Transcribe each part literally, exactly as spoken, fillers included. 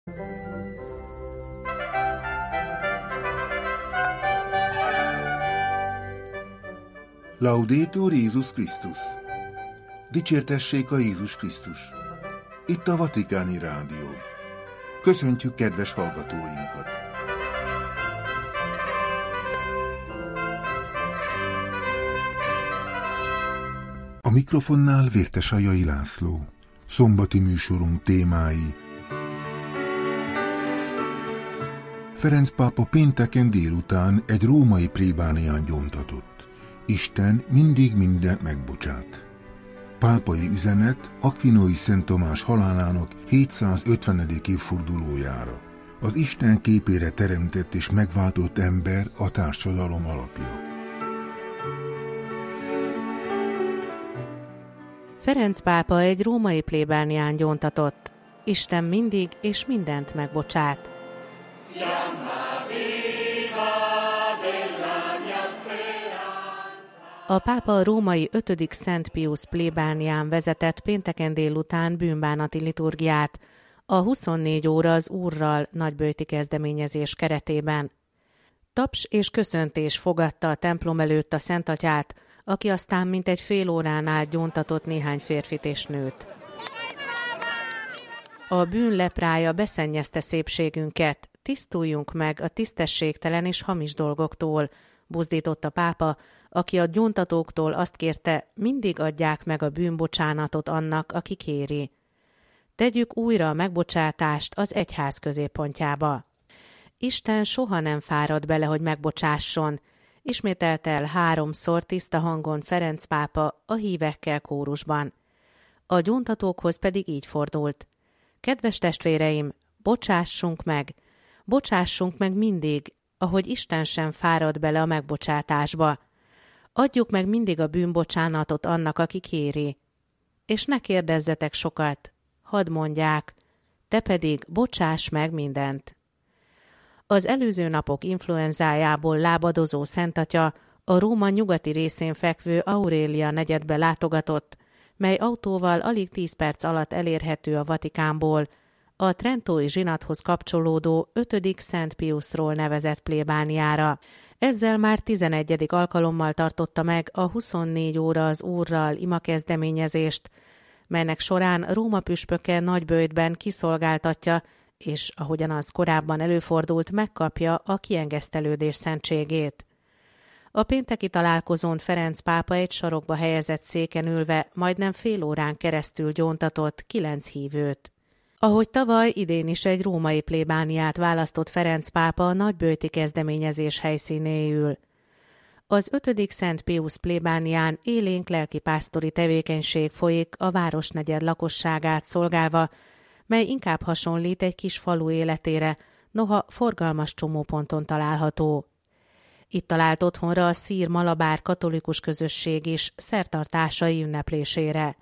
Laudetur Jézus Krisztus! Dicsértessék a Jézus Krisztus! Itt a Vatikáni Rádió. Köszöntjük kedves hallgatóinkat! A mikrofonnál Vértesajai László. Szombati műsorunk témái: Ferenc pápa pénteken délután egy római plébánián gyóntatott. Isten mindig mindent megbocsát. Pápai üzenet Akvinói Szent Tamás halálának hétszázötvenedik évfordulójára. Az Isten képére teremtett és megváltott ember a társadalom alapja. Ferenc pápa egy római plébánián gyóntatott. Isten mindig és mindent megbocsát. A pápa a római ötödik Szent Piusz plébánián vezetett pénteken délután bűnbánati liturgiát, a huszonnégy óra az Úrral nagyböjti kezdeményezés keretében. Taps és köszöntés fogadta a templom előtt a Szentatyát, aki aztán mintegy fél órán át gyóntatott néhány férfit és nőt. A bűn leprája beszennyezte szépségünket, tisztuljunk meg a tisztességtelen és hamis dolgoktól, buzdított a pápa, aki a gyóntatóktól azt kérte, mindig adják meg a bűnbocsánatot annak, aki kéri. Tegyük újra a megbocsátást az egyház középpontjába. Isten soha nem fárad bele, hogy megbocsásson, ismételte el háromszor tiszta hangon Ferenc pápa a hívekkel kórusban. A gyóntatókhoz pedig így fordult: Kedves testvéreim, bocsássunk meg, bocsássunk meg mindig, ahogy Isten sem fárad bele a megbocsátásba. Adjuk meg mindig a bűnbocsánatot annak, aki kéri. És ne kérdezzetek sokat, hadd mondják, te pedig bocsáss meg mindent. Az előző napok influenzájából lábadozó Szentatya a Róma nyugati részén fekvő Aurélia negyedbe látogatott, mely autóval alig tíz perc alatt elérhető a Vatikánból, a trentói zsinathoz kapcsolódó ötödik Szent Piuszról nevezett plébániára. Ezzel már tizenegyedik alkalommal tartotta meg a huszonnégy óra az Úrral ima kezdeményezést, melynek során Róma püspöke nagyböjtben kiszolgáltatja, és ahogyan az korábban előfordult, megkapja a kiengesztelődés szentségét. A pénteki találkozón Ferenc pápa egy sarokba helyezett széken ülve majdnem fél órán keresztül gyóntatott kilenc hívőt. Ahogy tavaly, idén is egy római plébániát választott Ferenc pápa a nagyböjti kezdeményezés helyszínéül. Az ötödik Szent Piusz plébánián élénk lelkipásztori tevékenység folyik a városnegyed lakosságát szolgálva, mely inkább hasonlít egy kis falu életére, noha forgalmas csomóponton található. Itt talált otthonra a szír malabár katolikus közösség is szertartásai ünneplésére.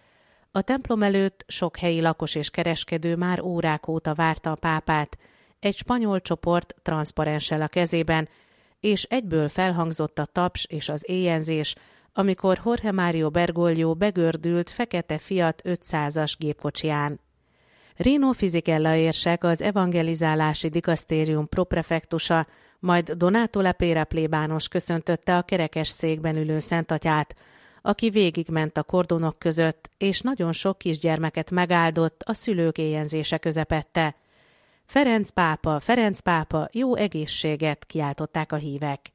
A templom előtt sok helyi lakos és kereskedő már órák óta várta a pápát, egy spanyol csoport transzparenssel a kezében, és egyből felhangzott a taps és az éjjenzés, amikor Jorge Mario Bergoglio begördült fekete Fiat ötszázas gépkocsiján. Rino Fisichella érsek, az evangelizálási dikasztérium proprefektusa, majd Donato Lepera plébános köszöntötte a kerekes székben ülő Szentatyát, aki végigment a kordonok között, és nagyon sok kisgyermeket megáldott a szülők éjjenzése közepette. Ferenc pápa, Ferenc pápa, jó egészséget, kiáltották a hívek.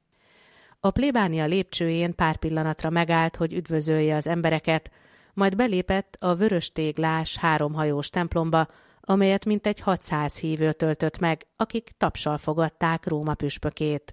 A plébánia lépcsőjén pár pillanatra megállt, hogy üdvözölje az embereket, majd belépett a vöröstéglás háromhajós templomba, amelyet mintegy hatszáz hívő töltött meg, akik tapssal fogadták Róma püspökét.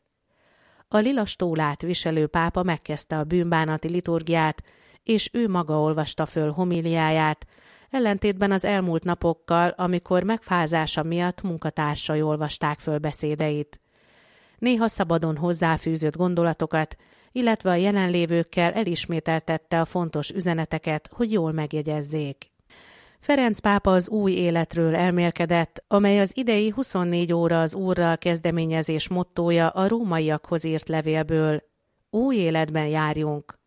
A lila stólát viselő pápa megkezdte a bűnbánati liturgiát, és ő maga olvasta föl homíliáját, ellentétben az elmúlt napokkal, amikor megfázása miatt munkatársai olvasták föl beszédeit. Néha szabadon hozzáfűzött gondolatokat, illetve a jelenlévőkkel elismételtette a fontos üzeneteket, hogy jól megjegyezzék. Ferenc pápa az új életről elmélkedett, amely az idei huszonnégy óra az Úrral kezdeményezés mottója a rómaiakhoz írt levélből. Új életben járjunk.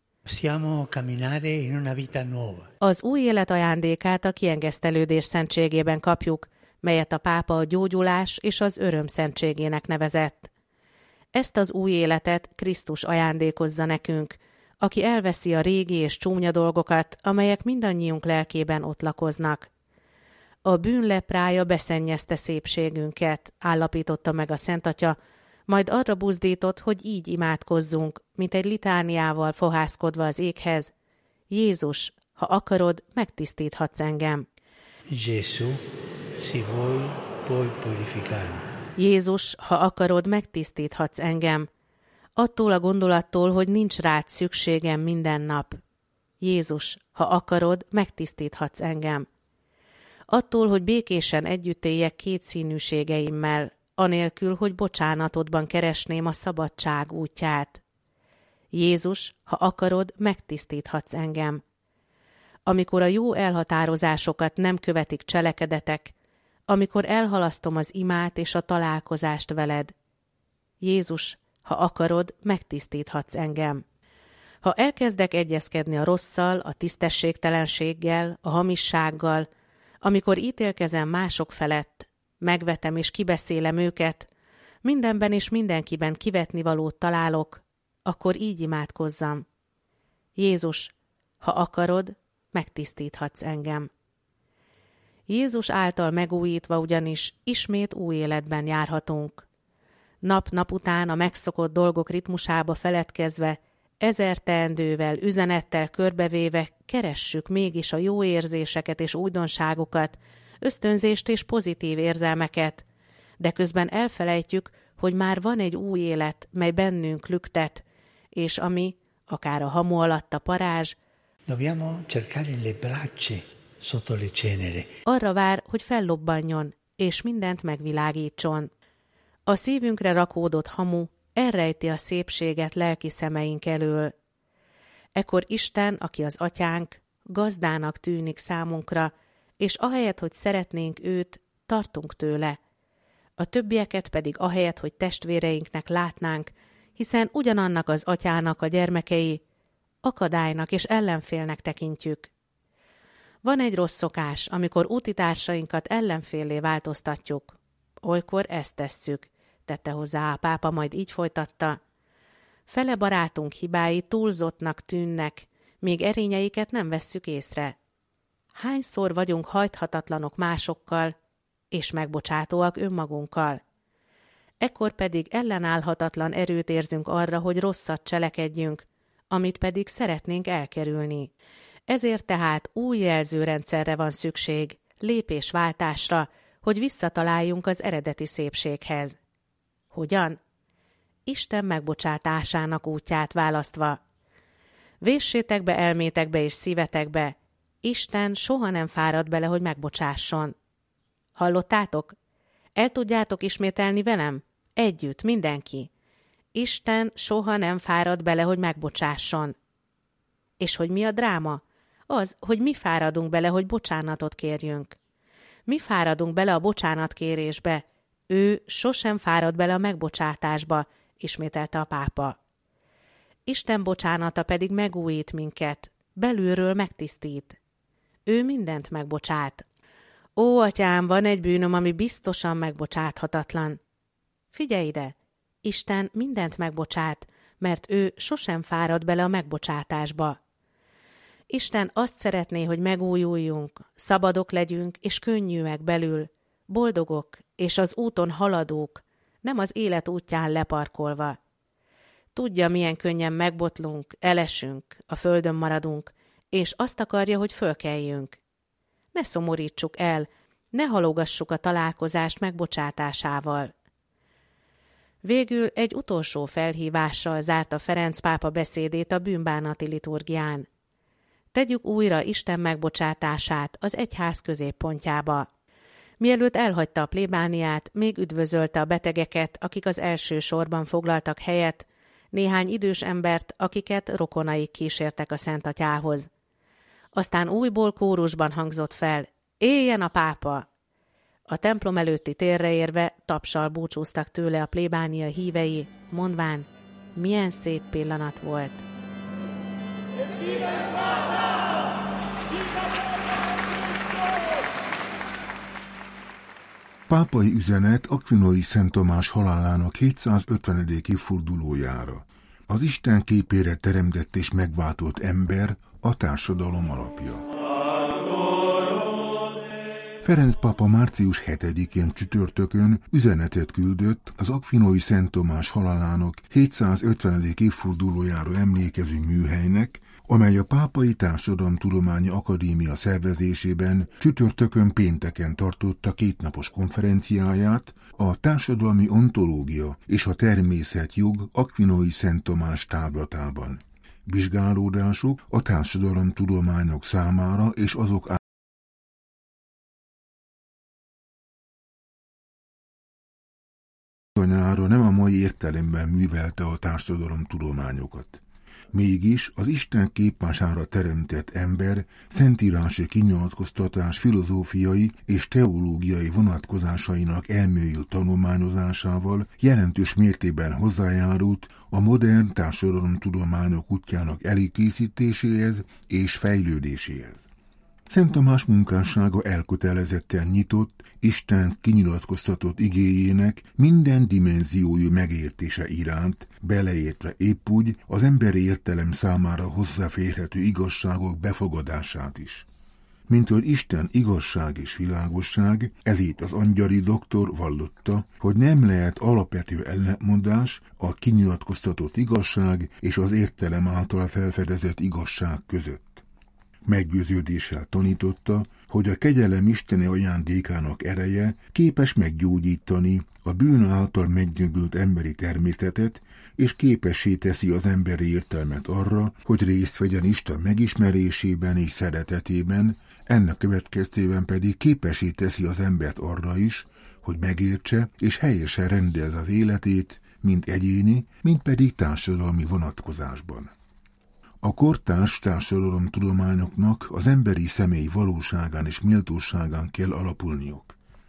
Az új élet ajándékát a kiengesztelődés szentségében kapjuk, melyet a pápa a gyógyulás és az öröm szentségének nevezett. Ezt az új életet Krisztus ajándékozza nekünk, aki elveszi a régi és csúnya dolgokat, amelyek mindannyiunk lelkében ott lakoznak. A bűn leprája beszennyezte szépségünket, állapította meg a Szent Atya, majd arra buzdított, hogy így imádkozzunk, mint egy litániával fohászkodva az éghez. Jézus, ha akarod, megtisztíthatsz engem. Gesù, si vuoi, puoi purificarmi. Jézus, ha akarod, megtisztíthatsz engem. Attól a gondolattól, hogy nincs rád szükségem minden nap. Jézus, ha akarod, megtisztíthatsz engem. Attól, hogy békésen együtt éljek kétszínűségeimmel, anélkül, hogy bocsánatodban keresném a szabadság útját. Jézus, ha akarod, megtisztíthatsz engem. Amikor a jó elhatározásokat nem követik cselekedetek, amikor elhalasztom az imát és a találkozást veled. Jézus, ha akarod, megtisztíthatsz engem. Ha elkezdek egyezkedni a rosszal, a tisztességtelenséggel, a hamissággal, amikor ítélkezem mások felett, megvetem és kibeszélem őket, mindenben és mindenkiben kivetnivalót találok, akkor így imádkozzam. Jézus, ha akarod, megtisztíthatsz engem. Jézus által megújítva ugyanis ismét új életben járhatunk. Nap-nap után a megszokott dolgok ritmusába feledkezve, ezer teendővel, üzenettel körbevéve keressük mégis a jó érzéseket és újdonságokat, ösztönzést és pozitív érzelmeket, de közben elfelejtjük, hogy már van egy új élet, mely bennünk lüktet, és ami, akár a hamu alatt a parázs, Dobbiamo cercare le braccia sotto le cenere. Arra vár, hogy fellobbanjon, és mindent megvilágítson. A szívünkre rakódott hamu elrejti a szépséget lelki szemeink elől. Ekkor Isten, aki az atyánk, gazdának tűnik számunkra, és ahelyett, hogy szeretnénk őt, tartunk tőle. A többieket pedig ahelyett, hogy testvéreinknek látnánk, hiszen ugyanannak az atyának a gyermekei, akadálynak és ellenfélnek tekintjük. Van egy rossz szokás, amikor útitársainkat ellenféllé változtatjuk. Olykor ezt tesszük, tette hozzá a pápa, majd így folytatta. Fele barátunk hibái túlzottnak tűnnek, még erényeiket nem vesszük észre. Hányszor vagyunk hajthatatlanok másokkal, és megbocsátóak önmagunkkal. Ekkor pedig ellenállhatatlan erőt érzünk arra, hogy rosszat cselekedjünk, amit pedig szeretnénk elkerülni. Ezért tehát új jelzőrendszerre van szükség, lépésváltásra, hogy visszataláljunk az eredeti szépséghez. Hogyan? Isten megbocsátásának útját választva. Véssétek be elmétekbe és szívetekbe, Isten soha nem fárad bele, hogy megbocsásson. Hallottátok? El tudjátok ismételni velem? Együtt, mindenki. Isten soha nem fárad bele, hogy megbocsásson. És hogy mi a dráma? Az, hogy mi fáradunk bele, hogy bocsánatot kérjünk. Mi fáradunk bele a bocsánatkérésbe, ő sosem fárad bele a megbocsátásba, ismételte a pápa. Isten bocsánata pedig megújít minket, belülről megtisztít. Ő mindent megbocsát. Ó, atyám, van egy bűnöm, ami biztosan megbocsáthatatlan. Figyelj ide! Isten mindent megbocsát, mert ő sosem fárad bele a megbocsátásba. Isten azt szeretné, hogy megújuljunk, szabadok legyünk és könnyűek belül, boldogok és az úton haladók, nem az élet útján leparkolva. Tudja, milyen könnyen megbotlunk, elesünk, a földön maradunk, és azt akarja, hogy fölkeljünk. Ne szomorítsuk el, ne halogassuk a találkozást megbocsátásával. Végül egy utolsó felhívással zárta Ferenc pápa beszédét a bűnbánati liturgián. Tegyük újra Isten megbocsátását az egyház középpontjába. Mielőtt elhagyta a plébániát, még üdvözölte a betegeket, akik az első sorban foglaltak helyet, néhány idős embert, akiket rokonaik kísértek a Szent Atyához. Aztán újból kórusban hangzott fel, éljen a pápa! A templom előtti térre érve tapssal búcsúztak tőle a plébánia hívei, mondván, milyen szép pillanat volt. Pápai üzenet Aquinói Szent Tamás halálának hétszázötvenedik évfordulójára. Az Isten képére teremtett és megváltott ember a társadalom alapja. Ferenc pápa március hetedikén csütörtökön üzenetet küldött az Aquinói Szent Tamás halálának hétszázötvenedik évfordulójára emlékező műhelynek, amely a Pápai Társadalomtudományi Akadémia szervezésében csütörtökön pénteken tartotta kétnapos konferenciáját a társadalmi ontológia és a természetjog Aquinói Szent Tamás távlatában. Vizsgálódások a társadalomtudományok számára és azok anyára nem a mai értelemben művelte a társadalomtudományokat. Mégis az Isten képmására teremtett ember szentírási kinyilatkoztatás filozófiai és teológiai vonatkozásainak elmélyült tanulmányozásával jelentős mértékben hozzájárult a modern társadalomtudományok útjának előkészítéséhez és fejlődéséhez. Szent Tamás munkássága elkötelezetten nyitott, Isten kinyilatkoztatott igéjének minden dimenziójú megértése iránt, beleértve épp úgy az emberi értelem számára hozzáférhető igazságok befogadását is. Mint hogy Isten igazság és világosság, ezért az angyali doktor vallotta, hogy nem lehet alapvető ellentmondás a kinyilatkoztatott igazság és az értelem által felfedezett igazság között. Meggyőződéssel tanította, hogy a kegyelem isteni ajándékának ereje képes meggyógyítani a bűn által meggyöngült emberi természetet, és képessé teszi az emberi értelmet arra, hogy részt vegyen Isten megismerésében és szeretetében, ennek következtében pedig képessé teszi az embert arra is, hogy megértse és helyesen rendezze az életét, mind egyéni, mind pedig társadalmi vonatkozásban. A kortárs társadalomtudományoknak az emberi személy valóságán és méltóságán kell alapulniuk.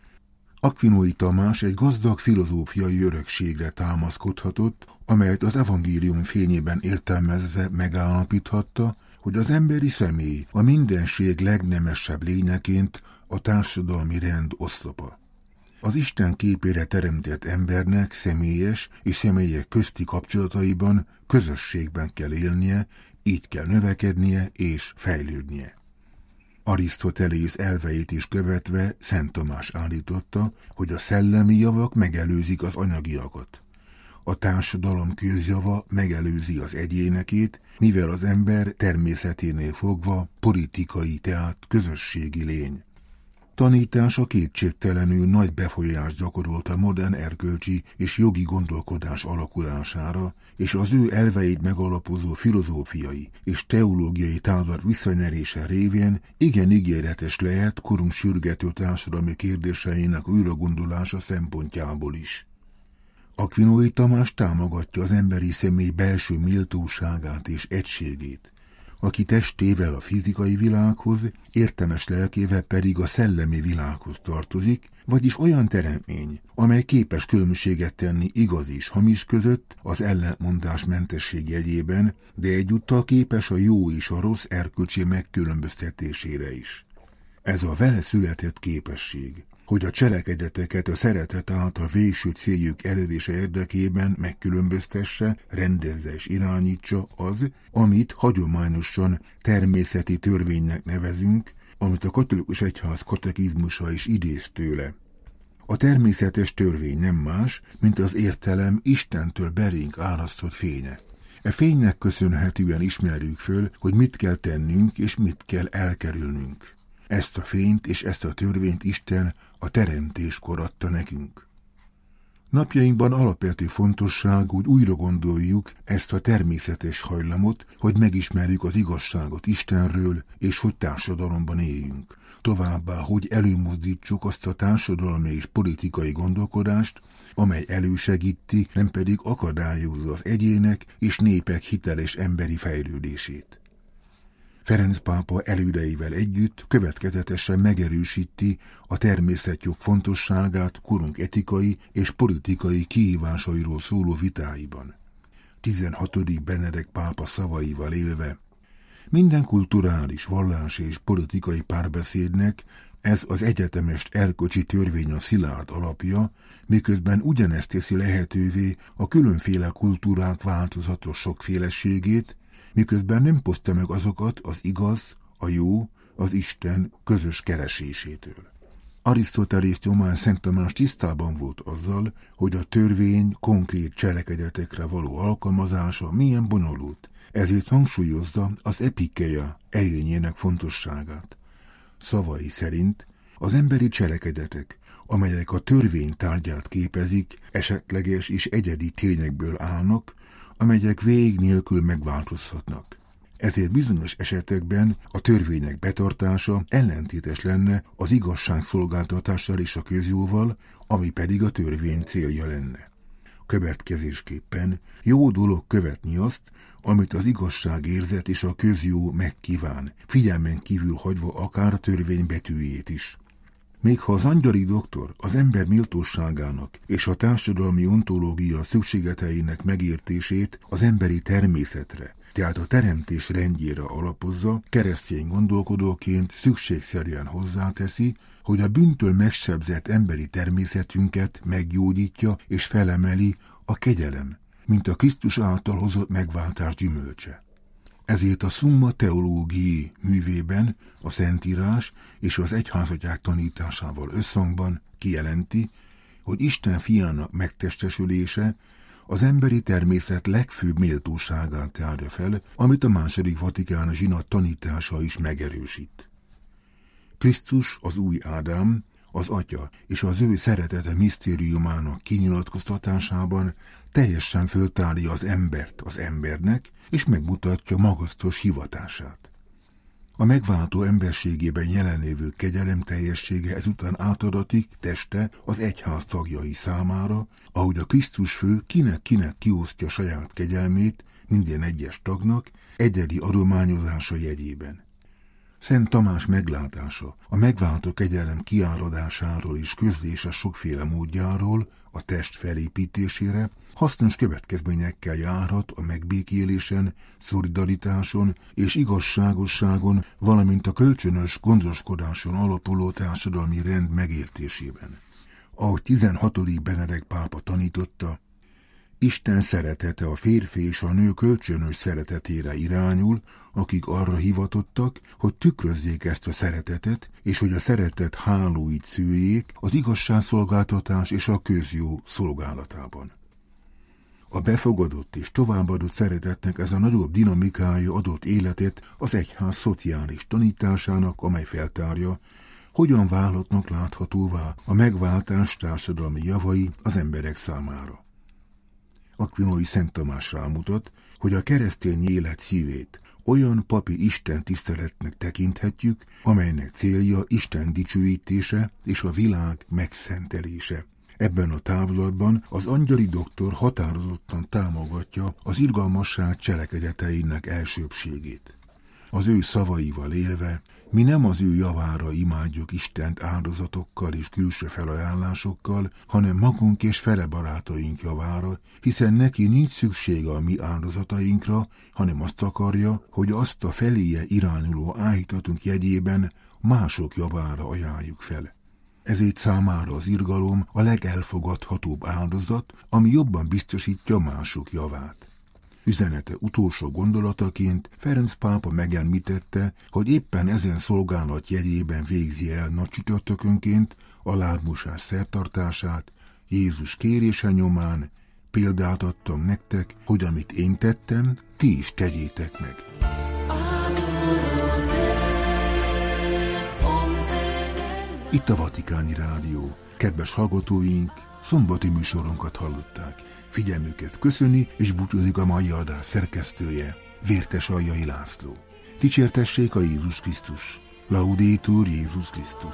Aquinói Tamás egy gazdag filozófiai örökségre támaszkodhatott, amelyet az evangélium fényében értelmezve megállapíthatta, hogy az emberi személy a mindenség legnemesebb lényeként a társadalmi rend oszlopa. Az Isten képére teremtett embernek személyes és személyek közti kapcsolataiban közösségben kell élnie, így kell növekednie és fejlődnie. Arisztotelész elveit is követve Szent Tamás állította, hogy a szellemi javak megelőzik az anyagiakat. A társadalom közjava megelőzi az egyénekét, mivel az ember természeténél fogva politikai, tehát közösségi lény. Tanítása kétségtelenül nagy befolyást gyakorolt a modern erkölcsi és jogi gondolkodás alakulására, és az ő elveit megalapozó filozófiai és teológiai távlat visszanyerése révén igen ígéretes lehet korunk sürgető társadalmi kérdéseinek újragondolása szempontjából is. Aquinói Tamás támogatja az emberi személy belső méltóságát és egységét, aki testével a fizikai világhoz, értelmes lelkével pedig a szellemi világhoz tartozik, vagyis olyan teremtmény, amely képes különbséget tenni igaz és hamis között az ellentmondás mentesség jegyében, de egyúttal képes a jó és a rossz erkölcsi megkülönböztetésére is. Ez a vele született képesség, hogy a cselekedeteket a szeretet által végső céljuk elérése érdekében megkülönböztesse, rendezze és irányítsa az, amit hagyományosan természeti törvénynek nevezünk, amit a katolikus egyház katekizmusa is idéz tőle. A természetes törvény nem más, mint az értelem Istentől belénk árasztott fénye. E fénynek köszönhetően ismerjük föl, hogy mit kell tennünk és mit kell elkerülnünk. Ezt a fényt és ezt a törvényt Isten a teremtéskor adta nekünk. Napjainkban alapvető fontosság, hogy újra gondoljuk ezt a természetes hajlamot, hogy megismerjük az igazságot Istenről, és hogy társadalomban éljünk. Továbbá, hogy előmozdítsuk azt a társadalmi és politikai gondolkodást, amely elősegíti, nem pedig akadályozza az egyének és népek hiteles emberi fejlődését. Ferenc pápa elődeivel együtt következetesen megerősíti a természetjog fontosságát korunk etikai és politikai kihívásairól szóló vitáiban. tizenhatodik Benedek pápa szavaival élve: minden kulturális, vallási és politikai párbeszédnek Ez az egyetemes erkölcsi törvény a szilárd alapja, miközben ugyanezt teszi lehetővé a különféle kultúrák változatos sokféleségét, miközben nem posztja meg azokat az igaz, a jó, az Isten közös keresésétől. Arisztotelész nyomán Szent Tamás tisztában volt azzal, hogy a törvény konkrét cselekedetekre való alkalmazása milyen bonyolult, ezért hangsúlyozza az epikeia erényének fontosságát. Szavai szerint az emberi cselekedetek, amelyek a törvény tárgyát képezik, esetleges és egyedi tényekből állnak, amelyek vég nélkül megváltozhatnak. Ezért bizonyos esetekben a törvények betartása ellentétes lenne az igazságszolgáltatással és a közjóval, ami pedig a törvény célja lenne. Következésképpen jó dolog követni azt, amit az igazságérzet és a közjó megkíván, figyelmen kívül hagyva akár a törvény betűjét is. Még ha az angyali doktor az ember méltóságának és a társadalmi ontológia szükségleteinek megértését az emberi természetre, tehát a teremtés rendjére alapozza, keresztény gondolkodóként szükségszerűen hozzáteszi, hogy a bűntől megsebzett emberi természetünket meggyógyítja és felemeli a kegyelem, mint a Krisztus által hozott megváltás gyümölcse. Ezért a Summa Theologiae művében a Szentírás és az egyházatják tanításával összhangban kijelenti, hogy Isten fiának megtestesülése az emberi természet legfőbb méltóságát tárja fel, amit a második Vatikáni zsinat tanítása is megerősít. Krisztus, az új Ádám, az Atya és az ő szeretete misztériumának kinyilatkoztatásában teljesen föltárja az embert az embernek, és megmutatja magasztos hivatását. A megváltó emberségében jelenlévő kegyelem teljessége ezután átadatik teste az egyház tagjai számára, ahogy a Krisztus fő kinek-kinek kiosztja saját kegyelmét minden egyes tagnak egyedi adományozása jegyében. Szent Tamás meglátása a megváltó kegyelem kiáradásáról és közlése sokféle módjáról a test felépítésére hasznos következményekkel járhat a megbékélésen, szolidaritáson és igazságosságon, valamint a kölcsönös gondoskodáson alapuló társadalmi rend megértésében. Ahogy tizenhatodik Benedek pápa tanította, Isten szeretete a férfi és a nő kölcsönös szeretetére irányul, akik arra hivatottak, hogy tükrözzék ezt a szeretetet, és hogy a szeretet hálóit szőjék az igazságszolgáltatás és a közjó szolgálatában. A befogadott és továbbadott szeretetnek ez a nagyobb dinamikája adott életet az egyház szociális tanításának, amely feltárja, hogyan válhatnak láthatóvá a megváltás társadalmi javai az emberek számára. Akvinói Szent Tamás rámutat, hogy a keresztény élet szívét olyan papi Isten tiszteletnek tekinthetjük, amelynek célja Isten dicsőítése és a világ megszentelése. Ebben a távlatban az angyali doktor határozottan támogatja az irgalmasság cselekedeteinek elsőbbségét. Az ő szavaival élve, mi nem az ő javára imádjuk Istent áldozatokkal és külső felajánlásokkal, hanem magunk és fele barátaink javára, hiszen neki nincs szüksége a mi áldozatainkra, hanem azt akarja, hogy azt a feléje irányuló áhítatunk jegyében mások javára ajánljuk fel. Ezért számára az irgalom a legelfogadhatóbb áldozat, ami jobban biztosítja mások javát. Üzenete utolsó gondolataként Ferenc pápa megemlítette, hogy éppen ezen szolgálat jegyében végzi el nagy csütörtökönként a lábmosás szertartását, Jézus kérése nyomán: példát adtam nektek, hogy amit én tettem, ti is tegyétek meg. Itt a Vatikáni Rádió. Kedves hallgatóink, szombati műsorunkat hallották. Figyelmüket köszöni és búcsúzik a mai adás szerkesztője, Vértes Aljai László. Dicsértessék a Jézus Krisztus. Laudetur Jézus Krisztus.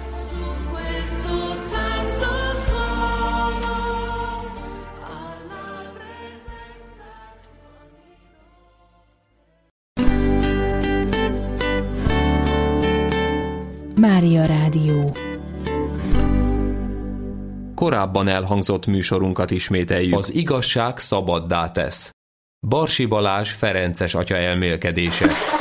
Mária Rádió. Korábban elhangzott műsorunkat ismételjük. Az igazság szabaddá tesz. Barsi Balázs ferences atya elmélkedése.